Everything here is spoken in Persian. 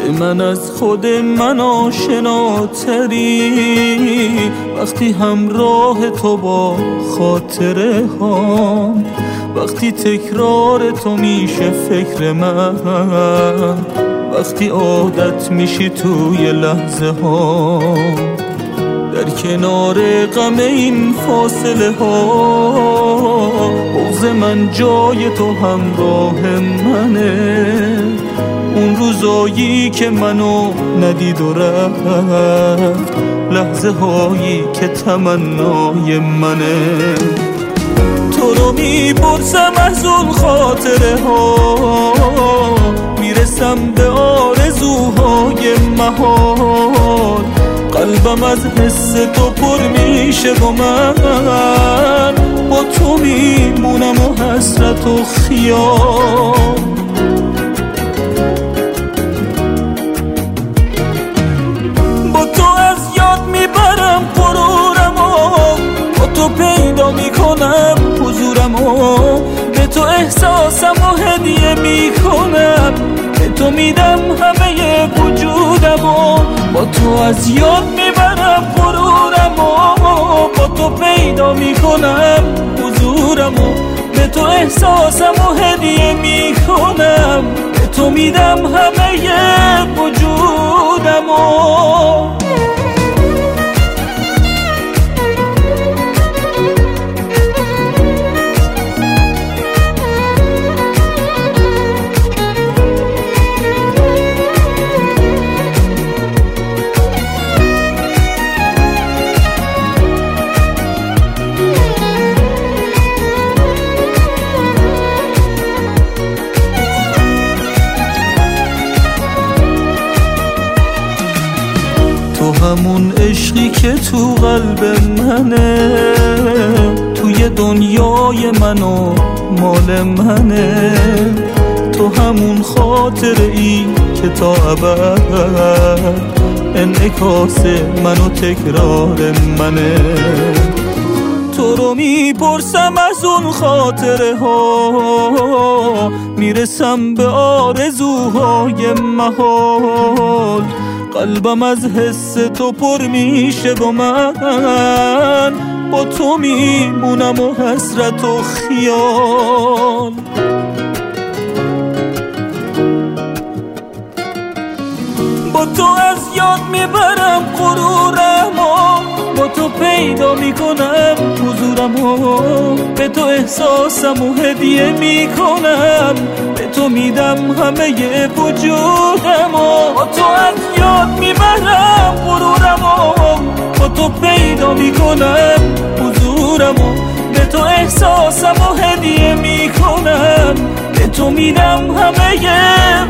من از خود من آشناتری، وقتی همراه تو با خاطره ها، وقتی تکرار تو میشه فکر من، وقتی عادت میشی توی لحظه ها، در کنار غم این فاصله ها، بغض من جای تو همراه منه. اون روزایی که منو ندید و رفت، لحظه هایی که تمنای منه. تو رو میپرسم از اون خاطره ها، میرسم به آرزوهای محال، قلبم از حس تو پر میشه و من با تو میمونم و حسرت و خیال. با تو از یاد میبرم غرورم و با تو پیدا میکنم حضورم و به تو احساسم و هدیه میکنم، به تو میدم همه وجودم و با تو از یاد میبرم غرورم و با تو پیدا میکنم حضورم و به تو احساسم و هدیه میکنم، به تو میدم همه وجودم و تو همون عشقی که تو قلب منه، توی دنیای من و مال منه. تو همون خاطره ای که تا ابد انعکاس من و تکرار منه. تو رو میپرسم از اون خاطره ها، میرسم به آرزوهای محال، قلبم از حس تو پر میشه و من با تو میمونم و حسرت و خیال. با تو از یاد میبرم غرورم و با تو پیدا میکنم حضورم و به تو احساسم و هدیه میکنم، به تو میدم همه وجودم و با تو از یاد میبرم غرورم و با تو پیدا میکنم حضورم و به تو احساسم و هدیه میکنم، به تو میدم همه